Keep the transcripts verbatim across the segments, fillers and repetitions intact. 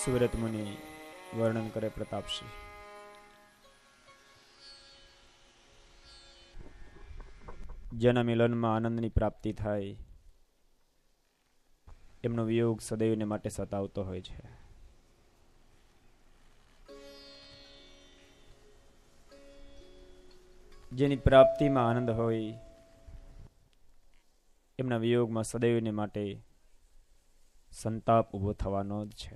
સુરત મુનિ વર્ણન કરે પ્રતાપસિંહ. જેના મિલનમાં આનંદની પ્રાપ્તિ થાય એમનો વિયોગ સદૈવને માટે સતાવતો હોય છે. જેની પ્રાપ્તિમાં આનંદ હોય એમના વિયોગમાં સદૈવને માટે સંતાપ ઉભો થવાનો જ છે.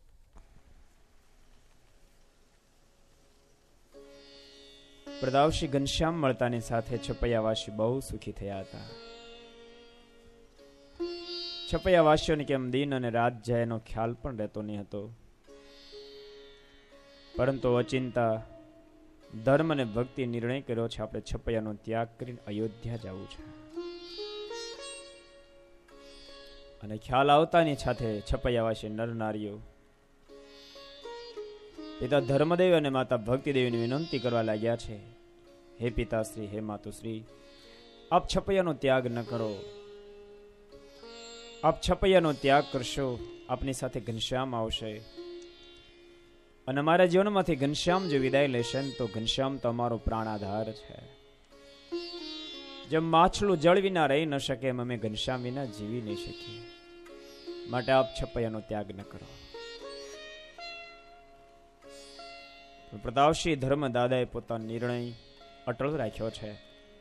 પ્રતાપસિંહ ઘનશ્યામ મળતાની સાથે છપૈયાવાસી બહુ સુખી થયા હતા. છપૈયાવાસીઓને કેમ દિન અને રાત જાય એનો ખ્યાલ પણ રહેતો નહીં હતો. પરંતુ અચિંતા ધર્મ અને ભક્તિ નિર્ણય કર્યો છે આપણે છપૈયાનો ત્યાગ કરીને અયોધ્યા જવું છે. અને ખ્યાલ આવતાની સાથે છપૈયાવાસી નર નારીઓ પિતા ધર્મદેવ અને માતા ભક્તિદેવીની વિનંતી કરવા લાગ્યા છે, હે પિતાશ્રી, હે માતુશ્રી, આપ છપૈયાનો ત્યાગ ન કરો. આપ છપૈયાનો ત્યાગ કરશો, આપની સાથે ઘનશ્યામ આવશે અને અમારા જીવનમાંથી ઘનશ્યામ જો વિદાય લેશે ને તો ઘનશ્યામ તો અમારો પ્રાણાધાર છે. જેમ માછલું જળ વિના રહી ન શકે એમ અમે ઘનશ્યામ વિના જીવી નહીં શકીએ. માટે આપ છપૈયાનો ત્યાગ ન કરો. પ્રતાપસિંહ ધર્મ દાદાએ પોતાનો નિર્ણય અટળ રાખ્યો છે.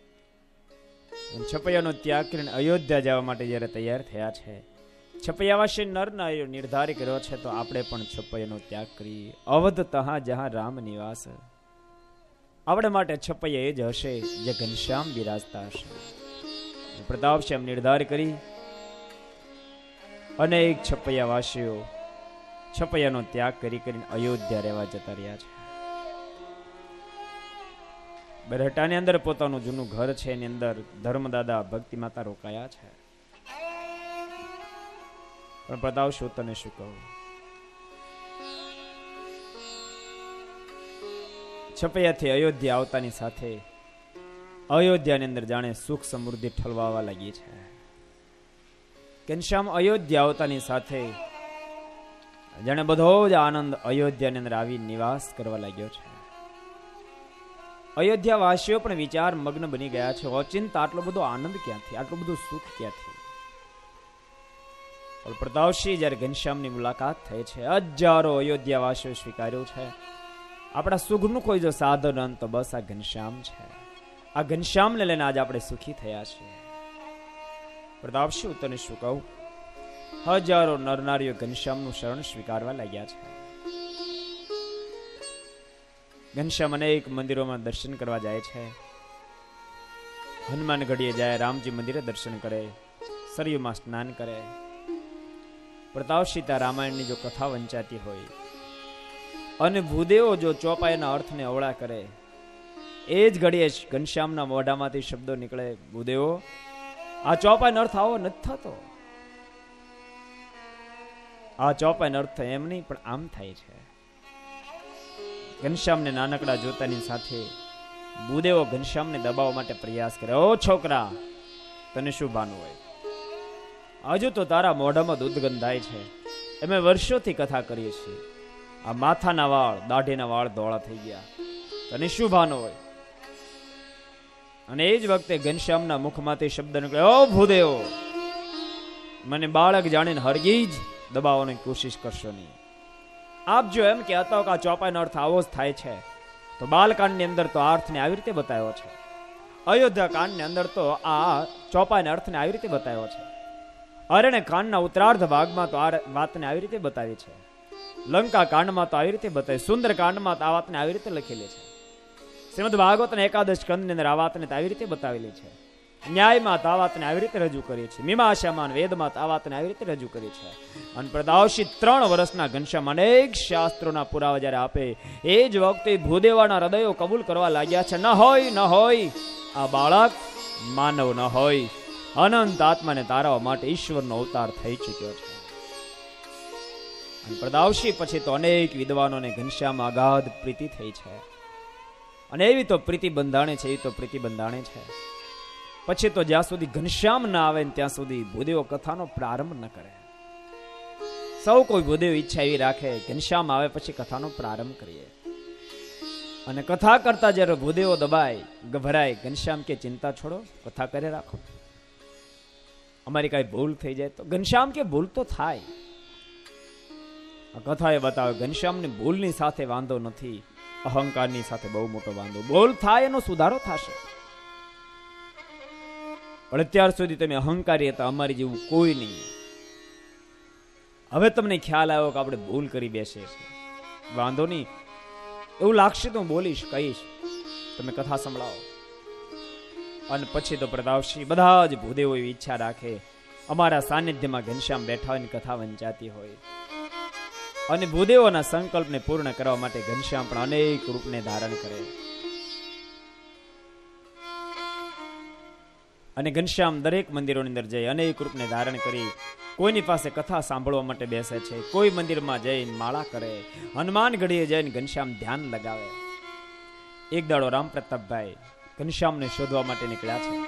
છપૈયાનો ત્યાગ કરીને અયોધ્યા જવા માટે જયારે તૈયાર થયા છે, છપૈયાવાસી નરના નિર્ધાર કર્યો છે, તો આપણે પણ છપૈયાનો ત્યાગ કરીએ. અવધ તહા જહાં રામ નિવાસ, આપણે માટે છપૈયા એ જ હશે જે ઘનશ્યામ બિરાજતા હશે. પ્રતાપસિંહ એમ નિર્ધાર કરી અનેક છપૈયાવાસીઓ છપૈયાનો ત્યાગ કરી કરીને અયોધ્યા રહેવા જતા રહ્યા છે. બરહટાની અંદર પોતાનું જૂનું ઘર છે, એની અંદર ધર્મદાદા ભક્તિ માતા રોકાયા છે. પણ પ્રતાપસિંહ તને શું કહું, છપૈયાથી અયોધ્યા આવતાની સાથે અયોધ્યાની અંદર જાણે સુખ સમૃદ્ધિ ઠલવાવા લાગી છે. ઘનશ્યામ અયોધ્યા આવતાની સાથે જાણે બધો જ આનંદ અયોધ્યાની અંદર આવી નિવાસ કરવા લાગ્યો છે. અયોધ્યા વાસીઓ પણ વિચાર મગ્ન બની ગયા છે, ઓચિંતા આટલો બધો આનંદ ક્યાંથી, આટલું બધું સુખ ક્યાંથી. પ્રતાપસિંહ જયારે ઘનશ્યામની મુલાકાત થઈ છે, હજારો અયોધ્યા વાસીઓ સ્વીકાર્યું છે આપણા સુખનું કોઈ જો સાધન તો બસ આ ઘનશ્યામ છે. આ ઘનશ્યામને લઈને આજે આપણે સુખી થયા છીએ. પ્રતાપસિંહ તને શું કહું, હજારો નરનારીઓ ઘનશ્યામનું શરણ સ્વીકારવા લાગ્યા છે. ઘનશ્યામ અનેક મંદિરોમાં દર્શન કરવા જાય છે. હનુમાન ગઢીએ જાય, રામજી મંદિરે દર્શન કરે, સરયુમાં સ્નાન કરે. પ્રતાપસિંહ રામાયણની જો કથા વંચાતી હોય અને ભૂદેવો જો ચોપાઈના અર્થને અવળા કરે, એ જ ઘડીએ ઘનશ્યામના મોઢામાંથી શબ્દો નીકળે, ભૂદેવો આ ચોપાઈનો અર્થ આવો નથી થતો, આ ચોપાઈનો અર્થ એમ નહીં પણ આમ થાય છે. ઘનશ્યામને નાનકડા જોતાની સાથે ભૂદેવો ઘનશ્યામને દબાવવા માટે પ્રયાસ કરે, ઓ છોકરા તને શું ભાન હોય, હજુ તો તારા મોઢામાં દૂધ ગંધાય છે. અમે વર્ષોથી કથા કરીએ છીએ, આ માથાના વાળ દાઢીના વાળ ધોળા થઈ ગયા, તને શું ભાન હોય. અને એ જ વખતે ઘનશ્યામના મુખમાંથી શબ્દ નીકળે, ઓ ભૂદેવો મને બાળક જાણીને હરગીજ દબાવવાની કોશિશ કરશો નહીં. આપ જો એમ કે હતો કે આ ચોપાઈનો અર્થ આવો જ થાય છે, તો બાલકાંડની અંદર તો આ અર્થને આવી રીતે બતાવ્યો છે, અયોધ્યા કાંડની અંદર તો આ ચોપાઈના અર્થને આવી રીતે બતાવ્યો છે, અરણ્ય કાંડના ઉત્તરાર્ધ ભાગમાં તો આ વાતને આવી રીતે બતાવી છે, લંકા કાંડમાં તો આવી રીતે બતાવી, સુંદર કાંડમાં તો આ વાતને આવી રીતે લખેલી છે, શ્રીમદ ભાગવતના એકાદશ સ્કંદની અંદર આ વાતને આવી રીતે બતાવેલી છે, ન્યાયમાં તો આ વાતને આવી રીતે રજૂ કરી છે, મીમાંસામાં વેદમાં તો આ વાતને આવી રીતે રજૂ કરી છે. અને પ્રતાપસિંહ ત્રણ વર્ષના ઘનશ્યામ અનેક શાસ્ત્રોના પુરાવા જ્યારે આપે, એ જ વખતે ભૂદેવાના હૃદયો કબૂલ કરવા લાગ્યા છે, ન હોય ન હોય આ બાળક માનવ ન હોય, અનંત આત્માને તારવા માટે ઈશ્વરનો અવતાર થઈ ચૂક્યો છે. અને પ્રતાપસિંહ પછી તો અનેક વિદ્વાનોને ઘનશ્યામ અગાધ પ્રીતિ થઈ છે, અને એવી તો પ્રીતિ બંધાણે છે, એવી તો પ્રીતિ બંધાણે છે. પછી તો જ્યાં સુધી ઘનશ્યામ ના આવે ત્યાં સુધી ભૂદેવો કથાનો પ્રારંભ ન કરે. સૌ કોઈ ભૂદેવ ઈચ્છા એવી રાખે ઘનશ્યામ આવે પછી કથાનો પ્રારંભ કરીએ. અને કથા કરતા જ્યારે ભૂદેવો દબાય ગભરાય, ઘનશ્યામ કે ચિંતા છોડો, કથા કરે રાખો. અમારી કઈ ભૂલ થઈ જાય તો ઘનશ્યામ કે ભૂલ તો થાય. આ કથા એ બતાવે ઘનશ્યામની ભૂલની સાથે વાંધો નથી, અહંકારની સાથે બહુ મોટો વાંધો. ભૂલ થાય એનો સુધારો થશે, પણ અત્યાર સુધી તમે અહંકારી હતા, અમારી જેવું કોઈ નહીં. હવે તમને ખ્યાલ આવ્યો કે આપણે ભૂલ કરી બેસે છે, વાંધો નહીં. એવું લાગશે તો હું બોલીશ, કહીશ, તમે કથા સંભળાવો. અને પછી તો પ્રતાપસિંહ બધા જ ભૂદેવો એવી ઈચ્છા રાખે અમારા સાનિધ્યમાં ઘનશ્યામ બેઠા હોય ને કથા વંચાતી હોય. અને ભૂદેવોના સંકલ્પને પૂર્ણ કરવા માટે ઘનશ્યામ પણ અનેક રૂપને ધારણ કરે. અને ઘનશ્યામ દરેક મંદિરોની અંદર જઈ અનેક રૂપને ધારણ કરી કોઈની પાસે કથા સાંભળવા માટે બેસે છે, કોઈ મંદિરમાં જઈને માળા કરે, હનુમાન ગઢીએ જઈને ઘનશ્યામ ધ્યાન લગાવે. એક દાડો રામ પ્રતાપભાઈ ઘનશ્યામને શોધવા માટે નીકળ્યા છે,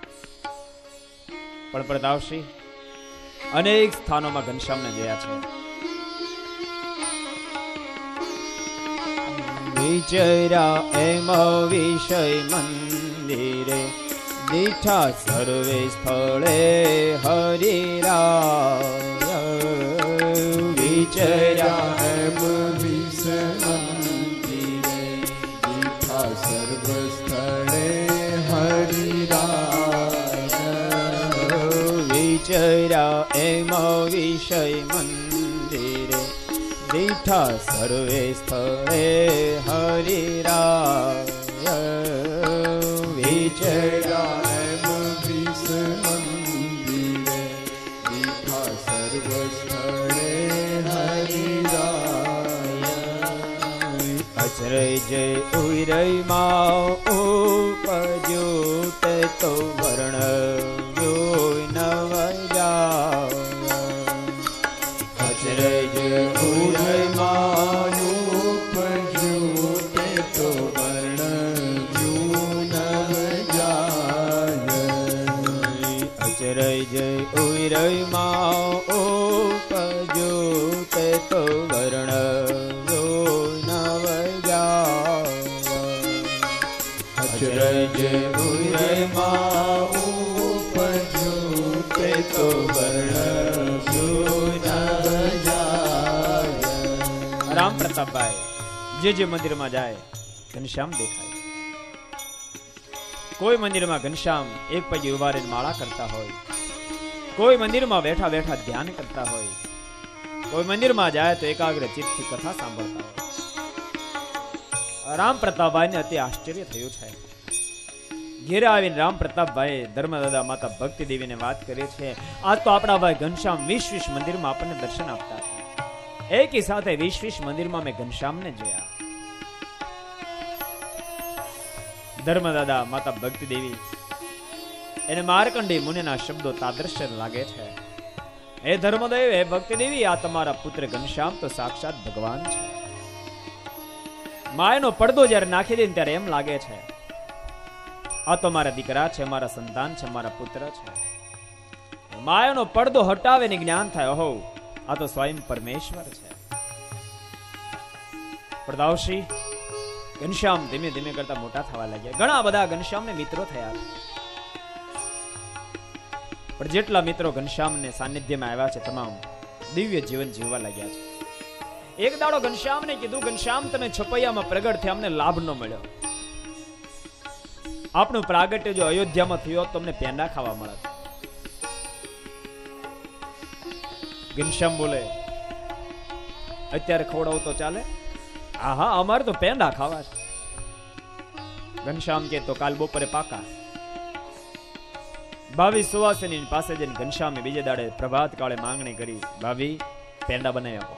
પણ પ્રતાપસિંહ અનેક સ્થાનોમાં ઘનશ્યામને જોયા છે. વિચર્યા એમ વિષય મંદિરે, દીઠા સર્વે સ્થળે હરિરાય. વિચર્યા એમ વિષય મંદિરે, દીઠા સર્વ સ્થળે હરિરાય. વિચર્યા એમ વિષય મંદિરે, દીઠા સર્વે સ્થળે હરિરાય. વિચર્યા એમ વિષય મંદિરે, દીઠા સર્વ સ્થળે હરિરાય. અચરજ ઉરય માં ઉપજો તે તો વર્ણ નવ જાય. અચરજ ઉરય માં ઉપજો તે તો વર્ણ નવ જાય. અચરજ ઉરય માં ઉપજો તે તો વર્ણ નવ જાય. અચરજ ઉરય માં ઉપજો તે તો વર્ણ નવ જાય. રામ પ્રતાપભાઈ જે જે મંદિરમાં જાય ઘનશ્યામ દેખાય. કોઈ મંદિરમાં ઘનશ્યામ એક પગે ઉભા રહીને માળા કરતા હોય, કોઈ મંદિરમાં બેઠા બેઠા ધ્યાન કરતા હોય, કોઈ મંદિરમાં જાય તો એકાગ્ર ચિત્તથી કથા સાંભળતા હોય. રામ પ્રતાપભાઈને અતિ આશ્ચર્ય થયું છે. ઘેરે આવીને રામ પ્રતાપભાઈ ધર્મદાદા માતા ભક્તિ દેવીને વાત કરે છે, આજ તો આપણા ભાઈ ઘનશ્યામ વીસ વીસ મંદિરમાં આપણને દર્શન આપતા હતા. એકી સાથે વીસ વીસ મંદિરમાં મેં ઘનશ્યામને જોયા. ધર્મદાદા માતા ભક્તિ દેવી એને માર્કંડેય મુનિના શબ્દો તાદૃશ્ય લાગે છે. હે ધર્મદેવ, હે ભક્તિ દેવી, આ તમારા પુત્ર ઘનશ્યામ તો સાક્ષાત ભગવાન છે. માયનો પડદો જ્યારે નાખી દે ત્યારે એમ લાગે છે આ તો મારા દીકરા છે, મારા સંતાન છે, મારા પુત્ર છે. માયાનો પડદો હટાવે ને જ્ઞાન થાય, ઓહો આ તો સ્વયં પરમેશ્વર છે. પ્રતાપસિંહ ઘનશ્યામ ધીમે ધીમે કરતા મોટા થવા લાગ્યા. ઘણા બધા ઘનશ્યામને મિત્રો થયા, પણ જેટલા મિત્રો ઘનશ્યામને સાનિધ્યમાં આવ્યા છે તમામ દિવ્ય જીવન જીવવા લાગ્યા છે. એક દાડો ઘનશ્યામને કીધું, ઘનશ્યામ તમે છપૈયામાં પ્રગટ થયા, અમને લાભ ન મળ્યો. આપણું પ્રાગટ્ય જો અયોધ્યામાં થયો તો અમને પેંડા ખાવા મળે. ઘનશ્યામ બોલે, અત્યારે ખવડાવું તો ચાલે? હા હા, અમારે તો પેંડા ખાવા છે. ઘનશ્યામ કે તો કાલ બપોરે પાકા. ભાવી સુવાસિની પાસે જઈને ઘનશ્યામે બીજે દાડે પ્રભાત કાળે માંગણી કરી, ભાવી પેંડા બનાવી આપો.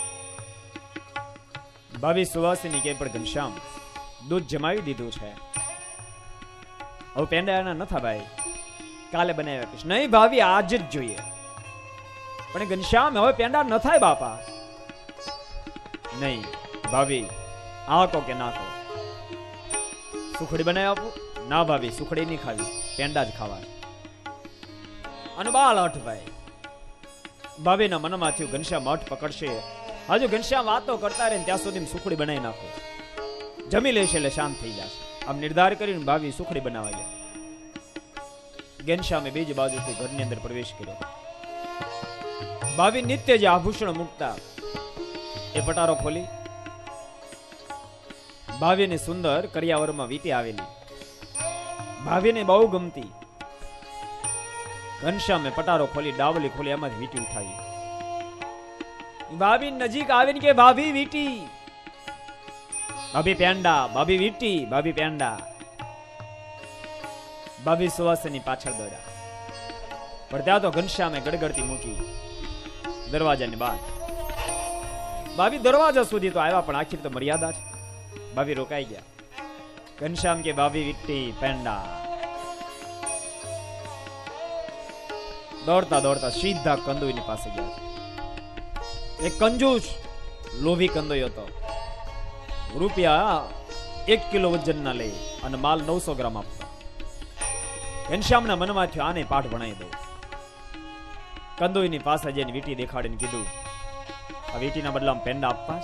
ભાવી સુવાસિની કે પણ ઘનશ્યામ દૂધ જમાવી દીધું છે, હવે પેંડા એના નથા ભાઈ, કાલે બનાવી આપીશ. નહીં ભાવી આજ જ જોઈએ. પણ ઘનશ્યામ હવે પેંડા ન થાય બાપા. નહીં ભાવી, આ કહો કે ના કહો, સુખડી બનાવી આપો? ના ભાવી, સુખડી નહીં ખાવી, પેંડા જ ખાવા. અને બાળ અઠ ભાઈ ભાભીના મનમાં થયું ઘનશ્યામ મઠ પકડશે, હજુ ઘનશ્યામ વાતો કરતા રહે ત્યાં સુધી સુખડી બનાવી નાખો, જમી લેશે એટલે શાંત થઈ જશે. આમ નિર્ધાર કરીને ભાભી સુખડી બનાવવા ગયા. ઘનશ્યામે બીજી બાજુથી ઘરની અંદર પ્રવેશ કર્યો. ભાભી નિત્ય જે આભૂષણ મૂકતા એ પટારો ખોલી, ભાભીને સુંદર કરિયાવરમાં વીંટી આવેલી, ભાભીને બહુ ગમતી. ઘનશ્યામે પટારો ખોલી, ડાવલી ખોલી, એમાંથી વીંટી ઉઠાવી. ભાભી નજીક આવીને કે ભાભી વીંટી, ભાભી પેંડા, ભાભી વીંટી, ભાભી પેંડા. ભાભી સુવાસની પાછળ દોડ્યા, પણ ત્યાં તો ઘનશ્યામે ગડગડતી મૂકી દરવાજાની બહાર. ભાભી દરવાજા સુધી તો આવ્યા, પણ આખી તો મર્યાદા છે. ભાભી રોકાઈ ગયા. ઘનશ્યામ કે ભાભી વીંટી, પેંડા. દોડતા દોડતા સીધા કંદોઈની પાસે ગયા. એક કંજૂસ લોભી કંદોઈ હતો. રૂપિયા એક કિલો વજન ના લઈ અને માલ નવસો ગ્રામ આપતો. ઘનશ્યામના મનમાં થયો આને પાઠ ભણાવી દઉં. કંદોઈની પાસે જઈને વીંટી દેખાડીને કીધું, આ વીંટીના બદલામાં પેંડા આપવા?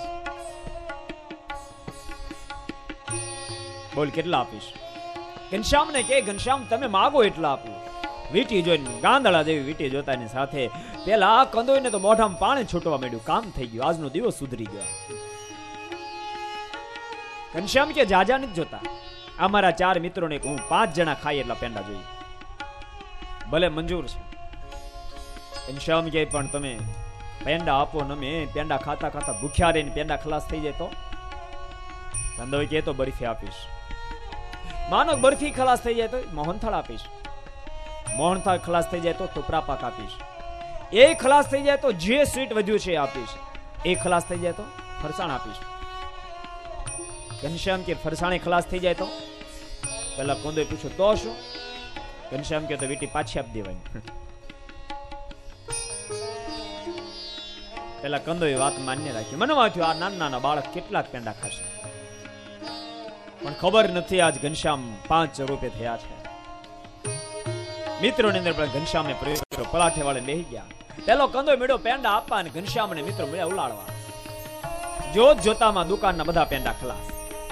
બોલ કેટલા આપીશ? ઘનશ્યામને કે ઘનશ્યામ તમે માગો એટલા આપું. વીંટી જોઈને ગાંદડા જેવી વીંટી જોતાની સાથે પેલા આ કંદોઈને તો મોઢામાં પાણી છૂટવા માંડ્યું. કામ થઈ ગયું, આજનો દિવસ સુધરી ગયો. ઘનશ્યામ કે જાજા નથી જોતા, અમારા ચાર મિત્રોને હું પાંચ જણા ખાઈ એટલા પેંડા જોઈએ. ભલે મંજૂર છે. ઘનશ્યામ કે પણ તમે પેંડા આપો ને અમે પેંડા ખાતા ખાતા ભૂખ્યા રહીને પેંડા ખલાસ થઈ જાય તો? કંદોઈ કે તો બરફી આપીશ. માનો બરફી ખલાસ થઈ જાય તો મોહનથાળ આપીશ. મોહનથાળ ખલાસ થઈ જાય તો ટોપરા પાક આપીશ. એ ખલાસ થઈ જાય તો જે સ્વીટ વધ્યું છે આપીશ. એ ખલાસ થઈ જાય તો ફરસાણ આપીશ. ઘનશ્યામ કે ફરસાણે ખલાસ થઈ જાય તો? પેલા કંદોઈ પૂછ્યું તો શું? ઘનશ્યામ કે તો વીંટી પાછી આપી દેવાની. પેલા કંદોઈ વાત માન્ય રાખી. મનમાં થયું આ નાના નાના બાળક કેટલાક પેંડા ખાશે, પણ ખબર નથી આજ ઘનશ્યામ પાંચ રૂપિયા થયા છે. મિત્રોની અંદર પણ ઘનશ્યામે પ્રયોગ કર્યો. પલાઠે વાળે બેહી ગયા. પેલો કંદોઈ મેળ્યો પેંડા આપવા અને ઘનશ્યામ અને મિત્રો મળ્યા ઉલાડવા. જોત જોતામાં દુકાનના બધા પેંડા ખલાસ.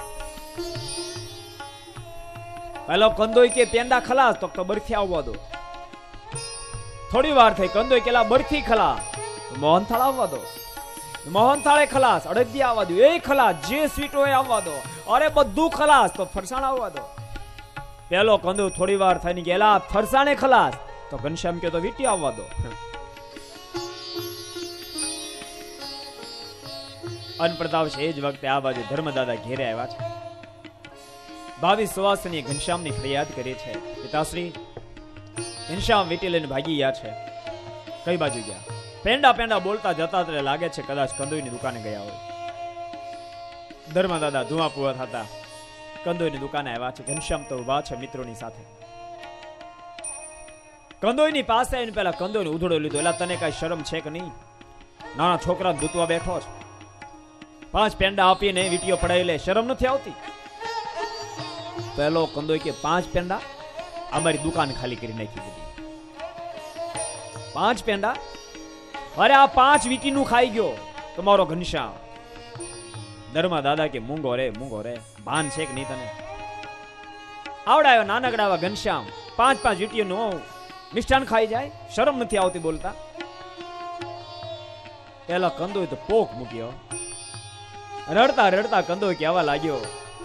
પેલો કંદોઈ કે પેંડા ખલાસ તો બરફી આવવા દો. થોડી વાર થઈ કંદોઈ કેલા બરફી ખલાસ, મોહનથાળ આવવા દો. મોહનથાળે ખલાસ, અડદિયા આવવા દો, એ ખલાસ, જે સ્વીટ હોય આવવા દો. અરે બધું ખલાસ તો ફરસાણ આવવા દો. પેલો કંદો થોડી વાર થઈને ગયેલા ફરસાણે ખલાસ તો ઘનશ્યામ કે તો વીંટી આવવા દો. અનપ્રતાપ છે. એ જ વખતે આ બાજુ ધર્મદાદા ઘેરે આવ્યા છે. ભાવી સુવાસની ઘનશ્યામની ફરિયાદ કરી છે, પિતાશ્રી ઘનશ્યામ વીંટી લઈને ભાગી ગયા છે. કઈ બાજુ ગયા? પેંડા પેંડા બોલતા જતા એટલે લાગે છે કદાચ કંદોઈની દુકાને ગયા હોય. ધર્મદાદા ધુઆ પુઆ થતા કંદોઈની દુકાને આવ્યા છે. ઘનશ્યામ તો ઉભા છે મિત્રોની સાથે. કંદોઈની પાસે આવીને પેલા કંદોઈને ઉધડો લીધો. એલા તને કઈ શરમ છે કે નહીં? નાના છોકરાને દૂતવા બેઠો છે. પાંચ પેંડા આપીને વીંટીઓ પડાવી લે, શરમ નથી આવતી? પેલો કંદોઈ કે પાંચ પેંડા? અમારી દુકાન ખાલી કરી નાખી બધી. પાંચ પેંડા? અરે આ પાંચ વીંટીનું ખાઈ ગયો તમારો ઘનશ્યામ. ધર્મા દાદા કે મૂંગો રે મૂંગો રે, ભાન છે કે નહીં તને? આવડાયો નાનકડા આવા ઘનશ્યામ પાંચ પાંચ વીંટીઓનું મિષ્ટાન ખાઈ જાય, શરમ નથી આવતી બોલતા? પેલા કંદોઈ તો પોક મૂક્યો. રડતા રડતા કંદોઈ કહેવા લાગ્યો,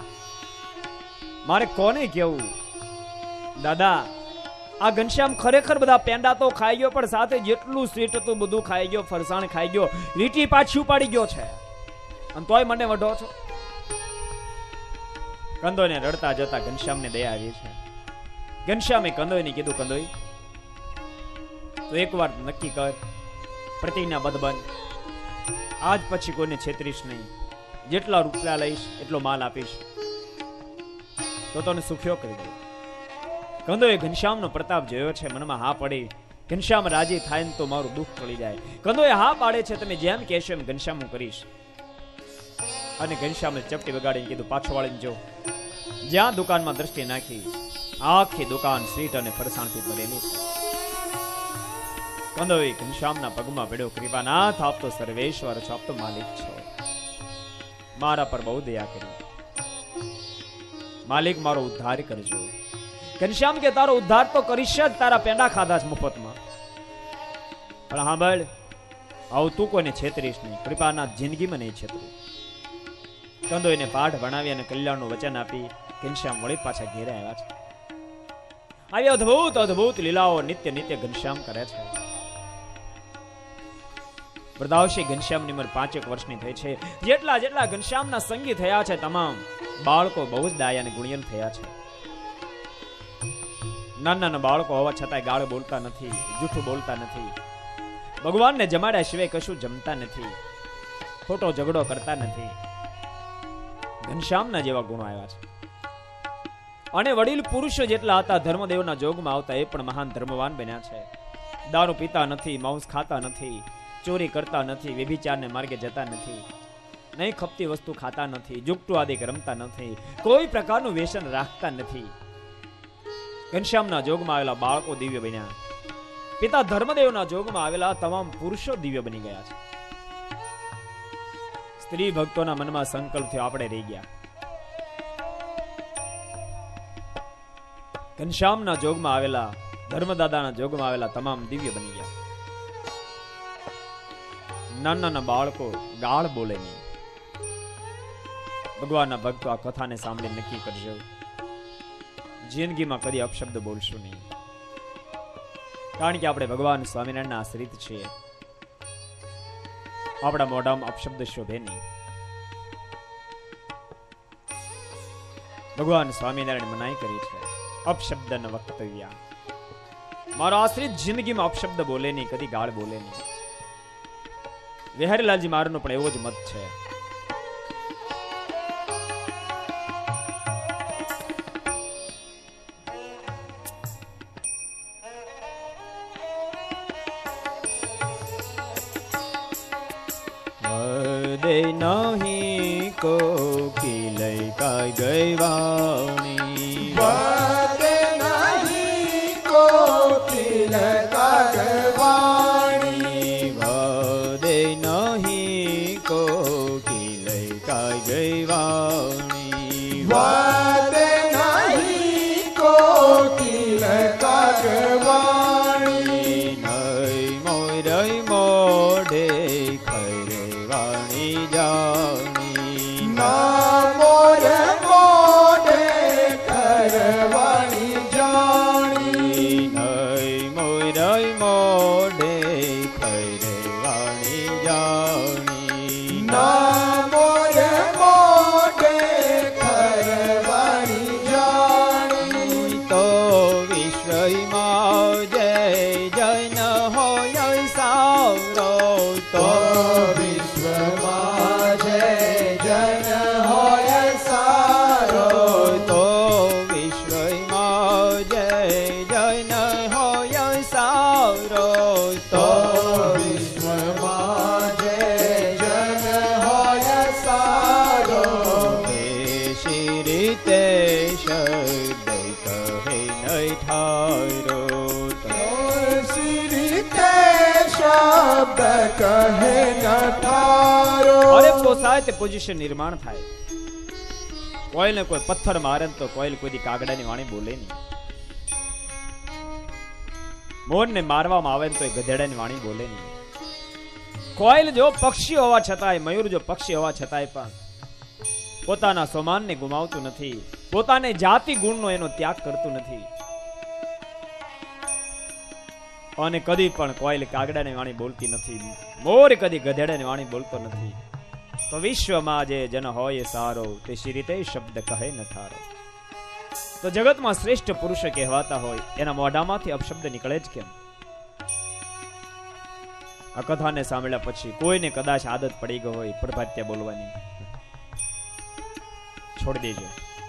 મારે કોને કેવું દાદા, આ ઘનશ્યામ ખરેખર બધા પેંડા તો ખાઈ ગયો, પણ સાથે જેટલું સ્વીટ હતું બધું ખાઈ ગયો, ફરસાણ ખાઈ ગયો, વીંટી પાછી ઉપાડી ગયો છે, અને તોય મને વઢો છો. કંદોઈને રડતા જતા ઘનશ્યામને દયા આવી છે. ઘનશ્યામે કંદોઈને કીધું, કંદોઈ તો એક વાર નક્કી કર, પ્રતિજ્ઞા બધ બન, આજ પછી કોઈને છેતરીશ નહીં. જેટલા રૂપિયા લઈશ એટલો માલ આપીશ તો તને સુખ્યો કરી દઉં. કંદોએ ઘનશ્યામનો પ્રતાપ જોયો છે, મનમાં હા પડી. ઘનશ્યામ રાજી થાય ને તો મારું દુઃખ ટળી જાય. કંદોએ હા પાડે છે, તમે જેમ કહેશો એમ ઘનશ્યામ હું કરીશ. અને ઘનશ્યામે ચપટી વગાડીને કીધું, પાછો વાળીને જો. જ્યાં દુકાનમાં દ્રષ્ટિ નાખી આખી દુકાન સ્વીટ અને ફરસાણથી ભરેલી છે. કંદોઈ ઘનશ્યામના પગમાં પડ્યો, કૃપાનાથ આપ તો સર્વેશ્વર છો, આપ તો માલિક છો, મારા પર બહુ દયા કરી, માલિક મારો ઉદ્ધાર કરજો. ઘનશ્યામ કે તારો ઉદ્ધાર તો કરીશ જ, તારા પેંડા ખાધા છે મફતમાં, પણ સાંભળ, આવું તું કોઈને છેતરીશ નહીં, કૃપાનાથ જિંદગીમાં નહીં છેતરું. કંદોઈને પાઠ ભણાવી અને કલ્યાણનું વચન આપી ઘનશ્યામ વળી પાછા ઘેરે આવ્યા છે. આવી અદ્ભુત અદ્ભુત લીલાઓ નિત્ય નિત્ય ઘનશ્યામ કરે છે. વૃદ્ધાવશી ઘનશ્યામની ઉંમર પાંચેક વર્ષની થઈ છે. જેટલા જેટલા ઘનશ્યામના સંગી થયા છે તમામ બાળકો બહુ જ દાય અને ગુણિયન થયા છે. નાના નાના બાળકો હોવા છતાંય ગાળ બોલતા નથી, જૂઠું બોલતા નથી, ભગવાનને જમાડ્યા સિવાય કશું જમતા નથી, ખોટો ઝઘડો કરતા નથી. ઘનશ્યામના જેવા ગુણો આવ્યા છે. અને વડીલ પુરુષો જેટલા હતા ધર્મદેવના જોગમાં આવતા એ પણ મહાન ધર્મવાન બન્યા છે. દારૂ પીતા નથી, માંસ ખાતા નથી, ચોરી કરતા નથી, વ્યભિચારને માર્ગે જતા નથી, નહીં ખપતી વસ્તુ ખાતા નથી, જુગટુ આદિ રમતા નથી, કોઈ પ્રકારનું વ્યસન રાખતા નથી. ઘનશ્યામના જોગમાં આવેલા બાળકો દિવ્ય બન્યા. પિતા ધર્મદેવના જોગમાં આવેલા તમામ પુરુષો દિવ્ય બની ગયા છે. સ્ત્રી ભક્તોના મનમાં સંકલ્પ થયો, આપણે રહી ગયા. ઘનશ્યામના જોગમાં આવેલા, ધર્મદાદાના જોગમાં આવેલા તમામ દિવ્ય બની ગયા. નાના નાના બાળકો ગાળ બોલે નહીં. ભગવાનના ભક્તો આ કથાને સાંભળી નક્કી કરજો, જિંદગીમાં કદી અપશબ્દ બોલશું નહીં. કારણ કે આપણે ભગવાન સ્વામિનારાયણના આશ્રિત છીએ. આપણા મોઢામાં અપશબ્દ શોભે નહીં. ભગવાન સ્વામિનારાયણ મનાઈ કરી છે અપશબ્દ ન વક્તવ્ય. મારો આશ્રિત જિંદગીમાં અપશબ્દ બોલે નહીં, કદી ગાળ બોલે નહીં. વિહારીલાલજી મારનો પણ એવો જ મત છે. દે નહીં કો કિલય કા ગઈ વાણી, વદે નહીં કો કિલય કા ગઈ વાણી, વદે નહીં કો કિલય કા ગઈ વાણી, વદે નહીં કો કિલય કા ગઈ વાણી, નહીં મોરય મોઢે ખરે વાણી જાણી, ના મોરે મોઢે ખરવાણી જાણી, નહીં મોરય મોઢે ખરે વાણી જાણી, ના મોરે મોઢે ખરવાણી જાણી, તો વિશ્વમાં જય જન હોય સારો, તો વિશ્વમાં જય જન હોય સારો, તો વિશ્વમાં જય જન હોય સારો, તો વિશ્વમાં જય જન હોય સારો, એસી રીતે શબ્દ કહે નહીં ઠારો, એસી રીતે શબ્દ કહે ન ઠારો. અરે પોસાય તે પોઝિશન નિર્માણ થાય. કોઈને કોઈ પથ્થર મારે તો કોઈલ કોઈ કાગડાની વાણી બોલે નહીં. મોરને મારવામાં આવે તો ગધેડાની વાણી બોલે નહીં. કોઈલ જો પક્ષી હોવા છતાંય, મયુર જો પક્ષી હોવા છતાંય પણ પોતાના સ્વમાનને ગુમાવતું નથી, પોતાને જાતિ ગુણનો એનો ત્યાગ કરતું નથી. અને કદી પણ કોઈલ કાગડાની વાણી બોલતી નથી, મોર કદી ગધેડાની વાણી બોલતો નથી. તો વિશ્વમાં જે જન હોય સારો, તે શ્રી રીતે શબ્દ કહે ન ઠારો. તો જગતમાં શ્રેષ્ઠ પુરુષ કહેવાતા હોય એના મોઢામાંથી અપશબ્દ નીકળે જ કેમ? આ કથાને સાંભળ્યા પછી કોઈને કદાચ આદત પડી ગઈ હોય પ્રભાત્ય બોલવાની, છોડી દેજો.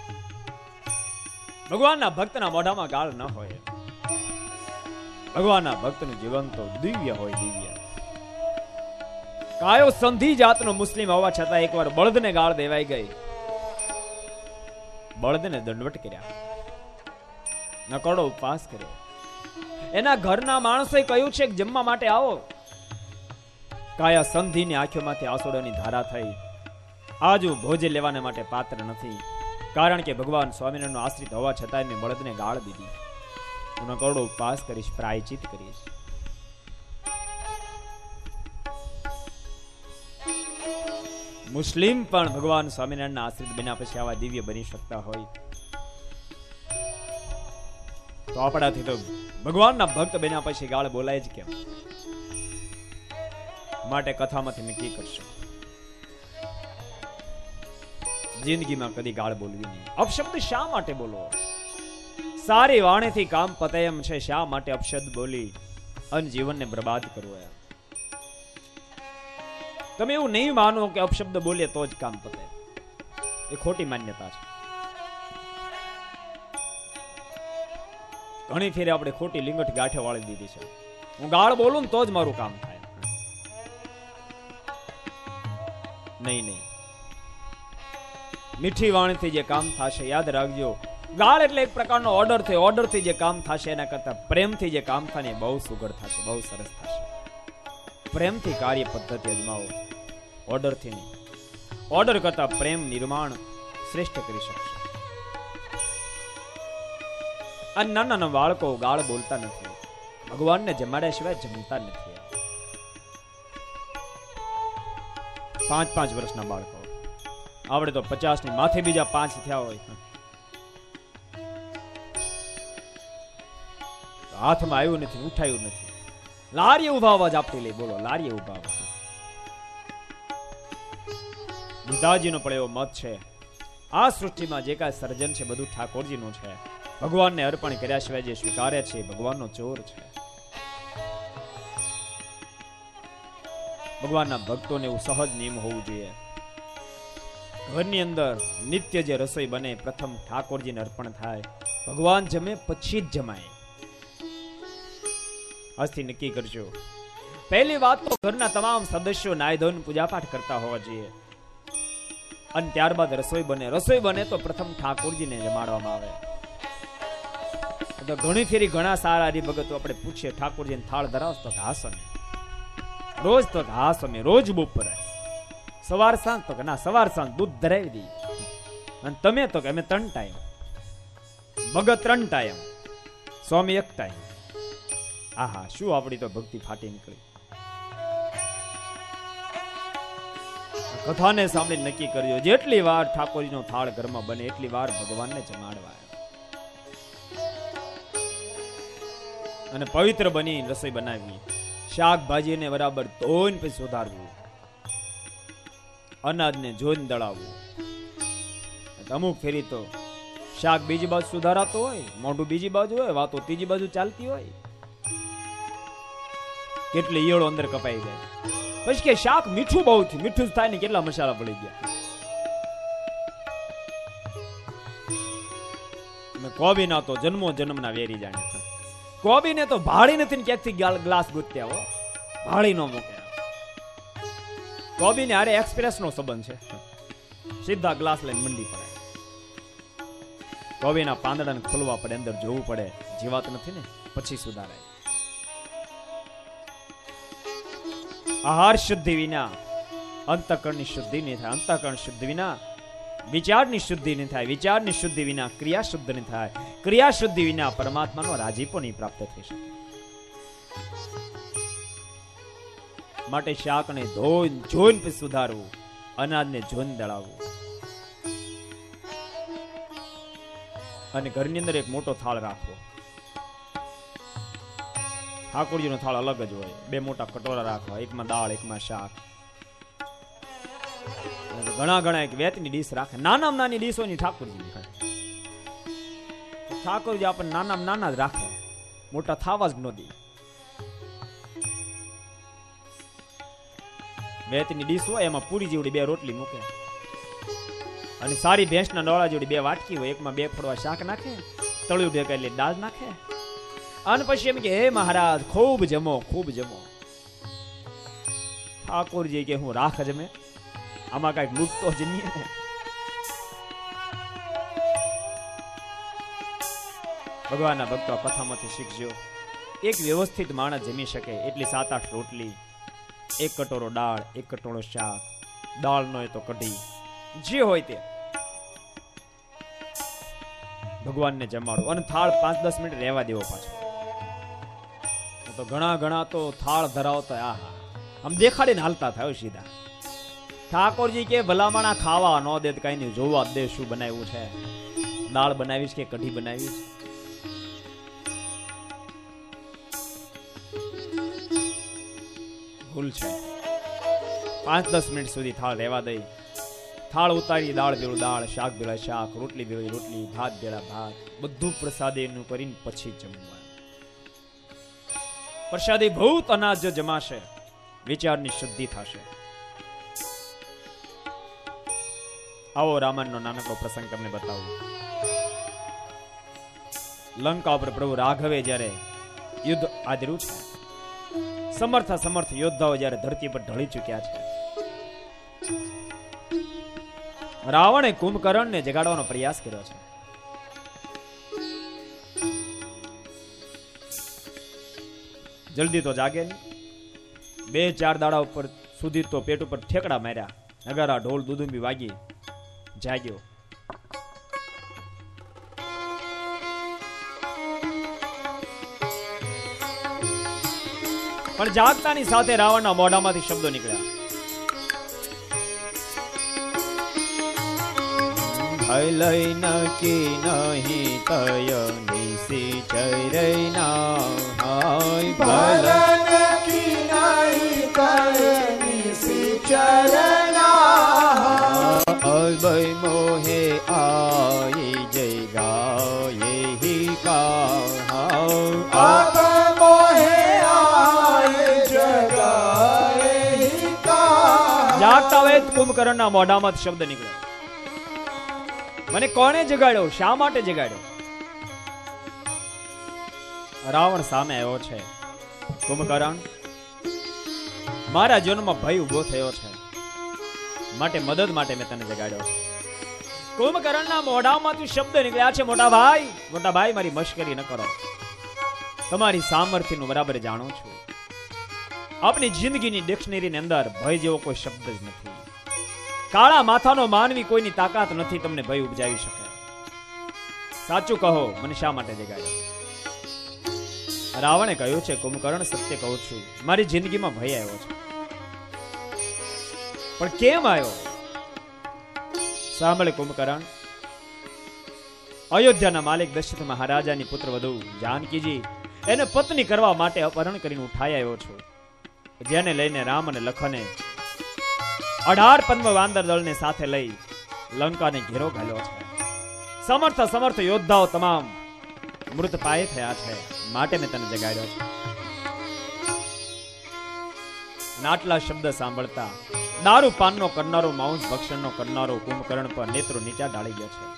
ભગવાનના ભક્તના મોઢામાં ગાળ ન હોય. ભગવાનના ભક્તનું જીવન તો દિવ્ય હોય, દિવ્ય. કાયો સંધિ જાતનો મુસ્લિમ હોવા છતાં એકવાર બળદને ગાળ દેવાઈ ગઈ. બળદને દંડવટ કર્યા, નકોડો ઉપવાસ કર્યો. એના ઘરના માણસોએ કહ્યું છે કે જમવા માટે આવો. કાયા સંધિની આંખોમાંથી આંસુડાની ધારા થઈ. આજુ ભોજન લેવાને માટે પાત્ર નથી, કારણ કે ભગવાન સ્વામિનારાયણનો આશ્રિત હોવા છતાં મેં બળદને ગાળ દીધી. હું કરોડો ઉપવાસ કરીશ, પ્રાયચિત કરીશ. મુસ્લિમ પણ ભગવાન સ્વામિનારાયણના આશ્રિત બન્યા પછી આવા દિવ્ય બની શકતા હોય તો આપણાથી તો ભગવાનના ભક્ત બન્યા પછી ગાળ બોલાય જ કેમ? માટે કથામાંથી નક્કી કરશો, જિંદગીમાં કદી ગાળ બોલવી નહીં. અપશબ્દ શા માટે બોલો? સારી વાણીથી કામ પતે એમ છે, શા માટે અપશબ્દ બોલી અને જીવનને બરબાદ કરવો? એમ તમે એવું નહીં માનો કે અપશબ્દ બોલીએ તો જ કામ પતે, એ ખોટી માન્યતા છે. ઘણી ફેરે આપણે ખોટી લીંગઠ ગાંઠે વાળી દીધી છે. હું ગાળ બોલું તો જ મારું કામ થાય. નહીં નહીં, મીઠી વાણીથી જે કામ થશે, યાદ રાખજો, ગાળ એટલે એક પ્રકારનો ઓર્ડર થી ઓર્ડર થી જે કામ થશે એના કરતા પ્રેમથી જે કામ થાય બહુ સુઘડ થશે, બહુ સરસ થશે. પ્રેમથી કાર્ય પદ્ધતિ અજમાવો, ઓર્ડર થી નહીં. ઓર્ડર કરતા પ્રેમ નિર્માણ શ્રેષ્ઠ કરી શકશે. આ નાના નાના બાળકો ગાળ બોલતા નથી, ભગવાનને જમાડ્યા સિવાય જમતા નથી. પાંચ પાંચ વર્ષના બાળકો, આવડે તો પચાસ ની માથે બીજા પાંચ થયા હોય, હાથમાં આવ્યું નથી, ઉઠાયું નથી, લારીએ ઉભા અવાજ આપતી લઈ બોલો, લારીએ ઉભા અવાજ. ગીતાજીનો પણ એવો મત છે, આ સૃષ્ટિમાં જે કાંઈ સર્જન છે બધું ઠાકોરજીનું છે. ભગવાનને અર્પણ કર્યા સિવાય જે સ્વીકારે છે ભગવાનનો ચોર છે. ભગવાનના ભક્તોને એવું સહજ નિયમ હોવું જોઈએ. ઘરની અંદર નિત્ય જે રસોઈ બને પ્રથમ ઠાકોરજીને અર્પણ થાય, ભગવાન જમે પછી જ જમાય. આજથી નક્કી કરજો. પહેલી વાત તો ઘરના તમામ સદસ્યો નાય ધોઈને પૂજાપાઠ કરતા હોવા જોઈએ, અને ત્યારબાદ રસોઈ બને. રસોઈ બને તો પ્રથમ ઠાકોરજીને જમાડવામાં આવે. તો ઘણી ફેરી ઘણા સારા હરિભગતો આપણે પૂછીએ, ઠાકોરજીને થાળ ધરાવશો તો કે હા સ્વામી, રોજ તો કે હા સ્વામી, રોજ બપોરે, સવાર સાંજ તો કે ના, સવાર સાંજ દૂધ ધરાવી દઈએ. અને તમે તો કે અમે ત્રણ ટાઈમ, ભગત ત્રણ ટાઈમ, સ્વામી એક ટાઈમ. આહા, શું આપણી તો ભક્તિ ફાટી નીકળી. કથાને સાંભળી નક્કી કરજો, જેટલી વાર ઠાકોરજીનો થાળ ઘરમાં બને એટલી વાર ભગવાનને જમાડવા. અને પવિત્ર બની રસોઈ બનાવી, શાકભાજીને બરાબર ધોઈને પછી સુધારવું, અનાજને જોઈને દળાવવું. અમુક ફેરી તો શાક બીજી બાજુ સુધારાતો હોય, મોઢું બીજી બાજુ હોય, વાતો ત્રીજી બાજુ ચાલતી હોય, કેટલી ઈયળો અંદર કપાઈ જાય. પછી કે શાક મીઠું બહુ થયું, મીઠું જ થાય ને કેટલા મસાલા પડી ગયા. કોબી ના તો જન્મો જન્મના વેરી જાણે. કોબીને તો ભાળી નથી ને ક્યાંકથી ગ્લાસ ગુત્યા હો, ભાળી નો મૂકે. કોબીને હારે એક્સપ્રેસ નો સંબંધ છે, સીધા ગ્લાસ લઈને મંડી પડે. કોબીના પાંદડાને ખોલવા પડે, અંદર જોવું પડે, જીવાત નથી ને પછી સુધારાય. આહાર શુદ્ધિ વિના અંતઃકરણની શુદ્ધિ નહીં થાય, અંતઃકરણ શુદ્ધિ વિના વિચારની શુદ્ધિ નહીં થાય, વિચારની શુદ્ધિ વિના ક્રિયા શુદ્ધ નહીં થાય, ક્રિયા શુદ્ધિ વિના પરમાત્માનો રાજીપો નહીં પ્રાપ્ત થઈ શકે. માટે શાકને ધોઈને જોઈને પછી સુધારવું, અનાજને જોઈને દળાવવું. અને ઘરની અંદર એક મોટો થાળ રાખવો. ઠાકોરજીનો થાળ અલગ જ હોય, બે મોટા કટોરા રાખવા, એકમાં દાળ એકમાં શાક. ઘણા ઘણા એક વેતની ડીશ રાખે, નાનામાં નાની ડીશોની ઠાકોરજી ખાય. ઠાકોરજી આપણને નાનામાં નાના જ રાખે, મોટા થાવા જ ન દે. વેતની ડીશ હોય એમાં પૂરી જેવડી બે રોટલી મૂકે, અને સારી ભેંસના ડોળા જેવડી બે વાટકી હોય, એકમાં બે ફોડવા શાક નાખે, તળિયું ઢેકા એટલે દાળ નાખે. અને પછી એમ કે હે મહારાજ ખૂબ જમો, ખૂબ જમો. ઠાકોરજી કે હું રાખ જમે, આમાં કઈક લૂટતો જ નહીં ને. ભગવાનના ભક્તો કથામાંથી શીખજો. એક વ્યવસ્થિત માણસ જમી શકે એટલી સાત આઠ રોટલી, એક કટોરો દાળ, એક કટોરો શાક, દાળ ન હોય તો કઢી, જે હોય તે ભગવાનને જમાડો અને થાળ પાંચ દસ મિનિટ રહેવા દેવો પાછો. તો ઘણા ઘણા તો થાળ ધરાવતો આહા આમ દેખાડીને હાલતા થાય સીધા. ઠાકોરજી કે ભલામણા ખાવા ન દે કઈ નહીં, જોવા દે શું બનાવ્યું છે, દાળ બનાવીશ કે કઢી બનાવીશ. ભૂલ છે. પાંચ દસ મિનિટ સુધી થાળ રહેવા દઈ, થાળ ઉતારી દાળ ભેળું દાળ, શાક ભેળા શાક, રોટલી ભેળી રોટલી, ભાત ભેળા ભાત, બધું પ્રસાદીનું કરીને પછી જમવા. પ્રસાદી ભૂત અનાજ જો જમાશે, વિચારની શુદ્ધિ થશે. આવો રામાયણનો નાનકડો પ્રસંગ તમને બતાવું. લંકા પર પ્રભુ રાઘવે જ્યારે યુદ્ધ આદર્યું છે, સમર્થ સમર્થ યોદ્ધાઓ જ્યારે ધરતી પર ઢળી ચૂક્યા છે, રાવણે કુંભકર્ણને જગાડવાનો પ્રયાસ કર્યો છે. જલ્દી તો જાગે નહીં. બે ચાર દાડા ઉપર સુધી તો પેટ ઉપર ઠેકડા માર્યા, નગારા ઢોલ દુદુંબી વાગી, જાગ્યો. પણ જાગતાની સાથે રાવણના મોઢામાંથી શબ્દો નીકળ્યા. ભય લઈ નકી નહીં તય નિસી ચૈરના, હાય ભય નકી નહીં તય નિસી ચૈરના, અભય મોહે આઈ જય ગાયે હિ કા, અબ મોહે આય જગાએ હિ કા. જાગતા વેત કુંભકર્ણના મોઢામાંથી શબ્દ નીકળ્યો. મને કોણે જગાડ્યો, શા માટે જગાડ્યો? રાવણ સામે આવ્યો છે. કુંભકર્ણ, મારા જીવનમાં ભય ઉભો થયો છે, માટે મદદ માટે મેં તને જગાડ્યો છે. કુંભકર્ણના મોઢામાંથી શબ્દ નીકળ્યા છે, મોટા ભાઈ, મોટા ભાઈ મારી મશ્કરી ન કરો, તમારી સામર્થ્યનું બરાબર જાણું છું. આપણી જિંદગીની ડિક્શનરીની અંદર ભય જેવો કોઈ શબ્દ જ નથી. કાળા માથાનો માનવી કોઈની તાકાત નથી તમને ભય ઉપજાવી શકે. સાચું કહો, મને શા માટે જગાડ્યો? રાવણે કહ્યું છે, કુંભકર્ણ સત્ય કહું છું, મારી જિંદગીમાં ભય આવ્યો છે. પણ કેમ આવ્યો? સાંભળે કુંભકર્ણ, અયોધ્યાના માલિક દશરથ મહારાજાની પુત્ર વધુ જાનકીજી એને પત્ની કરવા માટે અપહરણ કરીને ઉઠાઈ આવ્યો છું, જેને લઈને રામ અને લખને અઢાર પદ્મ વાંદર દળને સાથે લઈ લંકાને ઘેરો ઘાલ્યો છે. સમર્થ સમર્થ યોદ્ધાઓ તમામ મૃત પાય થયા છે, માટે મેં તને જગાડ્યો છે. આટલા શબ્દ સાંભળતા દારૂ પાનનો કરનારો, માંસ ભક્ષણનો કરનારો કુંભકર્ણ પર નેત્રો નીચા ઢાળી ગયો છે.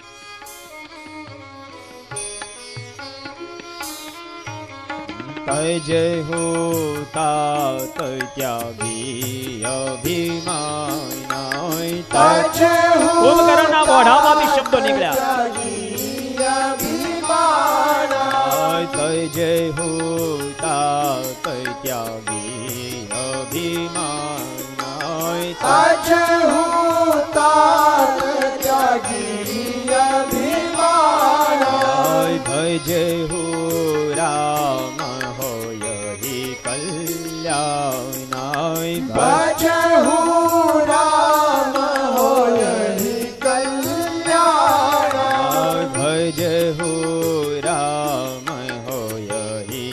તય જય હો तात ત્યાગી અભિમાન, કુંભકર્ણના મોઢામાંથી શબ્દો નીકળ્યા. તય જય હો तात ત્યાગી અભિમાન, ભય જય હો રામ હોય હિ કલ્યાણ, ભજહુ રામ હોય હિ કલ્યાણ, ભય હો રામ હોય હિ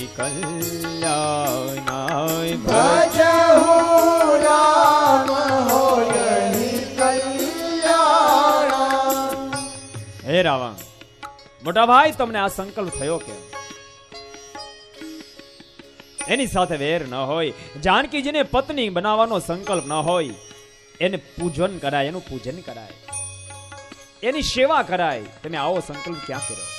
કલ્યાણ, ભજહુ રામ હોય હિ કલ્યાણ. હે રાવણ, મોટા ભાઈ, તમને આ સંકલ્પ થયો કેમ? એની સાથે વેર ન હોય, જાનકીજીને પત્ની બનાવવાનો સંકલ્પ ન હોય, એને પૂજન કરાય, એનું પૂજન કરાય, એની સેવા કરાય, તમે આવો સંકલ્પ ક્યાં કર્યો?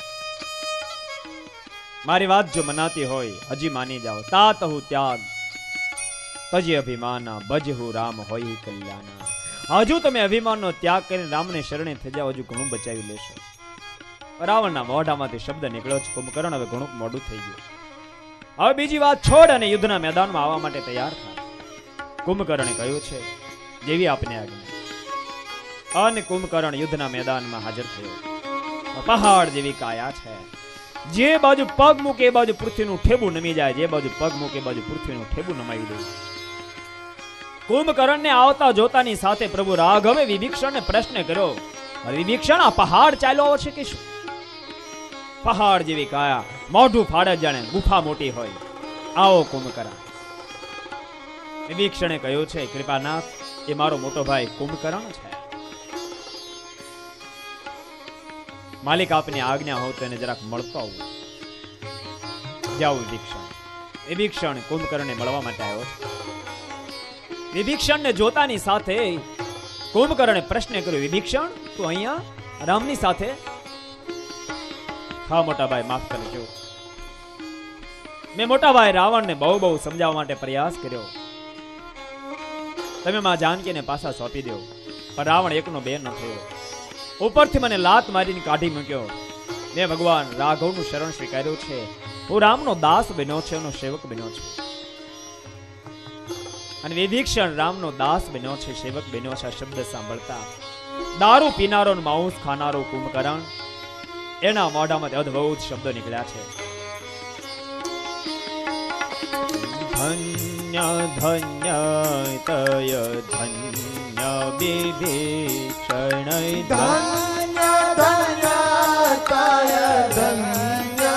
મારી વાત જો મનાતી હોય હજી માની જાઓ. તાતહુ ત્યાગ તજી અભિમાના, ભજહુ રામ હોય કલ્યાણા. હજુ તમે અભિમાનનો ત્યાગ કરીને રામને શરણે થઈ જાઓ, હજુ ઘણું બચાવી લેશો. રાવણના મોઢામાંથી શબ્દ નીકળ્યો છે, કુંભકર્ણ હવે ઘણું મોડું થઈ ગયું. હવે બીજી વાત છોડ અને યુદ્ધના મેદાનમાં આવવા માટે તૈયાર થાય. કુંભકર્ણે કહ્યું છે જેવી આપને આજ્ઞા. અને કુંભકર્ણ યુદ્ધના મેદાનમાં હાજર થયો. પહાડ જેવી કાયા છે. જે બાજુ પગ મૂકે એ બાજુ પૃથ્વીનું ઠેબું નમી જાય, જે બાજુ પગ મૂકે એ બાજુ પૃથ્વીનું ઠેબું નમાવી દે. કુંભકર્ણને આવતા જોતાની સાથે પ્રભુ રાઘવે વિભીષણને પ્રશ્ન કર્યો, વિભીષણ આ પહાડ ચાલ્યો છે કે શું? પહાડ જેવી કાયા, મોઢું ફાડે જાણે ગુફા મોટી હોય. આવો કુંભકર્ણ. વિભીષણે કહ્યું છે કૃપાનાથ એ મારો મોટો ભાઈ કુંભકર્ણ છે. માલિક આપની આજ્ઞા હોય તો એને જરાક મળતો આવું. જાઓ વિભીષણ. વિભીષણ કુંભકર્ણને મળવા માટે આવ્યો છે. વિભીષણને જોતાની સાથે કુંભકર્ણે પ્રશ્ન કર્યો, વિભીષણ તું અહીંયા રામની સાથે? હા મોટા ભાઈ માફ કરજો. મેં મોટા ભાઈ રાવણને બહુ બહુ સમજાવવા માટે પ્રયાસ કર્યો. તમે માં જાનકીને પાછા સોંપી દો, પણ રાવણ એકનો બે ન થયો. ઉપરથી મને લાત મારીને કાઢી મૂક્યો. મેં ભગવાન રાઘવનું શરણ સ્વીકાર્યું છે. હું રામનો દાસ બન્યો છે, એનો સેવક બન્યો છે. અને વિભીષણ રામનો દાસ બન્યો છે, સેવક બન્યો છે. આ શબ્દ સાંભળતા દારૂ પીનારો ને માંસ ખાનારો કુંભકર્ણ એના મોઢામાંથી અદ્ભુત શબ્દો નીકળ્યા છે. ધન્ય ધન્ય તય ધન્ય વિભીષણ ધન્ય ધન્ય તય ધન્ય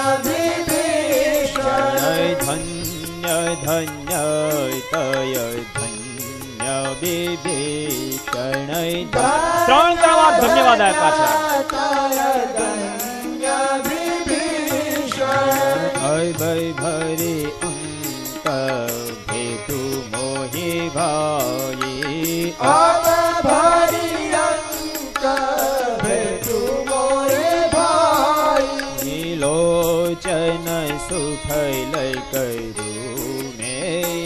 વિભીષણ ધન્ય ધન્ય તય ધન્ય વિભીષણ. ત્રણ ત્રણ વાર ધન્યવાદ આપ્યા છે. ભરી અંક ભેતુ મોહી ભાઈ, ભરી અંક ભેતુ મોહી ભાઈ, લોચન સુફલ કરું મે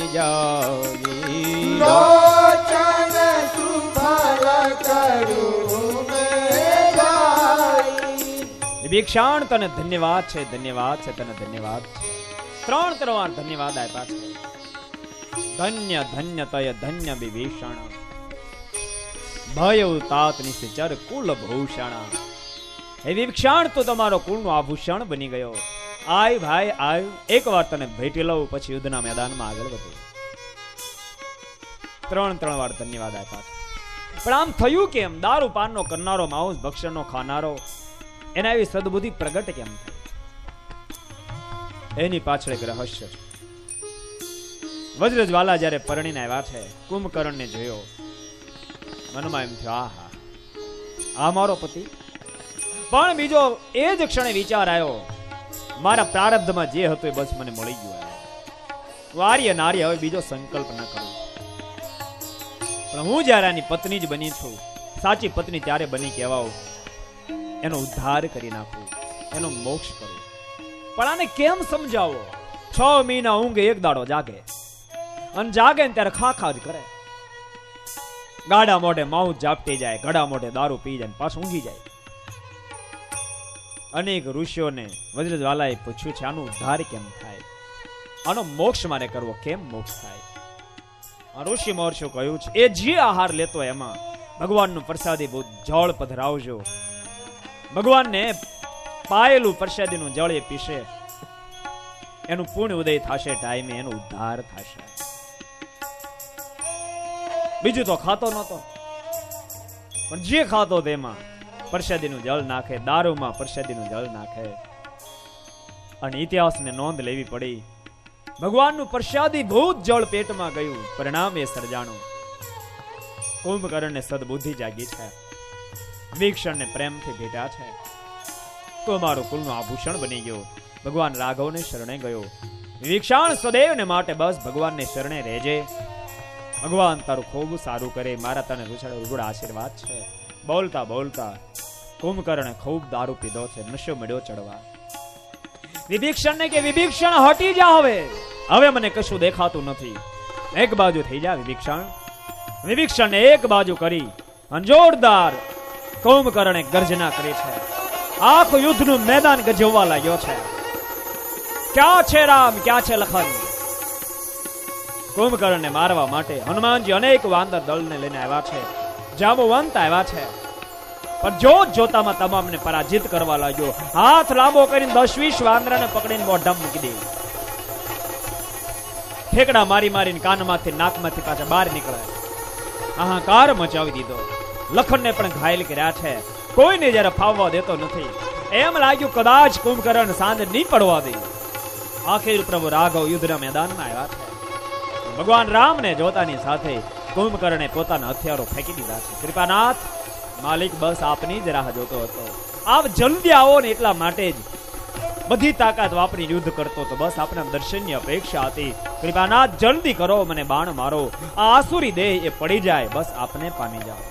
જાઈ, લોચન સુફલ કરું મે જાઈ. વિભીષણ તને ધન્યવાદ છે, ધન્યવાદ છે, તને ધન્યવાદ છે. ત્રણ ત્રણ ધન્યવાદ આપ્યા છે. ધન્ય ધન્ય તય ધન્ય વિભીષણ, ભય તાત નિશ્ચર કુલ ભૂષણ. હે વિભીષણ તો તમારો કુળનો આભૂષણ બની ગયો. આય ભાઈ આય, એક વાર તને ભેટી લઉં પછી યુદ્ધના મેદાનમાં આગળ વધો. ત્રણ ત્રણ વાર ધન્યવાદ આપ્યા છે. પણ આમ થયું કેમ? દારૂ પાનનો કરનારો, માંસ ભક્ષણનો ખાનારો, એના એવી સદબુદ્ધિ પ્રગટ કેમ થઈ? એની પાછળ એક રહસ્ય છે. વજ્રજ્વાલા જયારે પરણીને આવ્યા છે, કુંભકર્ણને જોયો. મનમાં એમ થયો આહા આ મારો પતિ. પણ બીજો એ જ ક્ષણે વિચાર આવ્યો, મારા પ્રારબ્ધમાં જે હતું એ બસ મને મળી ગયું. વાર્ય નારી હવે બીજો સંકલ્પ ન કરું. પણ હું જયારે આની પત્ની જ બની છું, સાચી પત્ની ત્યારે બની કહેવાઓ, એનો ઉદ્ધાર કરી નાખું, એનો મોક્ષ કરું. પણ આને કેમ સમજાવો? છ મહિના ઊંઘે, એક દાડો જાગે, અને જાગે ને ત્યારે ખા ખા જ કરે. ગાડા મોઢે માઉથ ઝાપટી જાય, ગળા મોઢે દારૂ પી જાય, પાછું ઊંઘી જાય. અનેક ઋષિઓને વજ્રજ્વાલાએ પૂછ્યું છે આનો ઉદ્ધાર કેમ થાય, આનો મોક્ષ મારે કરવો, કેમ મોક્ષ થાય? આ ઋષિ મહર્ષિઓ કહ્યું છે એ જે આહાર લેતો એમાં ભગવાનનું પ્રસાદી બહુ જળ પધરાવજો. ભગવાનને પાયેલું પ્રસાદીનું જળ એ પીશે, એનું પુણ્ય ઉદય થશે, ટાઈમે એનો ઉદ્ધાર થશે. બીજું તો ખાતો નતો, પણ જે ખાતો તેમાં પ્રસાદીનું જળ નાખે, દારૂમાં પ્રસાદીનું જળ નાખે. અને ઇતિહાસને નોંધ લેવી પડી. ભગવાનનું પ્રસાદી ભૂત જળ પેટમાં ગયું, પરિણામ એ સર્જાણું. કુંભકર્ણને સદબુદ્ધિ જાગી છે, વિભીષણને પ્રેમથી ભેટ્યા છે, તો મારું કુલનું આભૂષણ બની ગયો. ભગવાન રાઘવને શરણે ગયો. વિભીષણ સદૈવને માટે બસ ભગવાનને શરણે રહેજે. ભગવાન તારું ખૂબ સારું કરે, મારા તને રૂગડા આશીર્વાદ છે. બોલતા બોલતા કુંભકર્ણે ખૂબ દારૂ પીધો છે, નશો મળ્યો ચડવા. વિભીષણને કે વિભીષણ હટી જા, હવે હવે મને કશું દેખાતું નથી, એક બાજુ થઈ જા વિભીષણ. વિભીષણને એક બાજુ કરી અને જોરદાર કુંભકર્ણે ગર્જના કરી છે. આખું યુદ્ધનું મેદાન ગજવવા લાગ્યો છે. ક્યાં છે રામ, ક્યાં છે લખન? કુંભકર્ણને મારવા માટે હનુમાનજી અનેક વાંદર દળને લઈને આવ્યા છે, જાંબુવંત આવ્યા છે, પણ જોત જોતામાં તમામને પરાજિત કરવા લાગ્યો. હાથ લાંબો કરીને દસ વીસ વાંદરાને પકડીને મોઢામાં મૂકી દે. ઠેકડા મારી મારીને કાનમાંથી નાકમાંથી પાછા બહાર નીકળે. હાહાકાર મચાવી દીધો. લખનને પણ ઘાયલ કર્યા છે. કોઈને જયારે ફાવવા દેતો નથી. એમ લાગ્યું કદાચ કુંભકર્ણ સાંજ નહીં પડવા દે. આખિર પ્રભુ રાઘવ યુદ્ધના મેદાનમાં આવ્યા છે. ભગવાન રામને જોતાની સાથે કુંભકર્ણે પોતાના હથિયારો ફેંકી દીધા છે. કૃપાનાથ માલિક બસ આપની જ રાહ જોતો હતો. આપ જલ્દી આવો ને એટલા માટે જ બધી તાકાત વાપરી યુદ્ધ કરતો તો. બસ આપના દર્શનની અપેક્ષા હતી. કૃપાનાથ જલ્દી કરો, મને બાણ મારો. આ આસુરી દેહ એ પડી જાય, બસ આપને પામી જાઓ.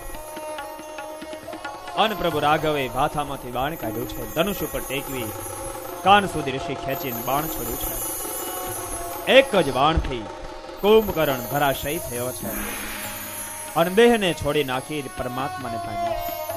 અન પ્રભુ રાઘવે ભાથામાંથી બાણ કાઢ્યું છે. ધનુષ ઉપર ટેકવી કાન સુધી ઋષિ ખેંચીને બાણ છોડ્યું છે. એક જ બાણથી કુંભકર્ણ ધરાશયી થયો છે અને દેહને છોડી નાખી પરમાત્માને પામ્યો છે.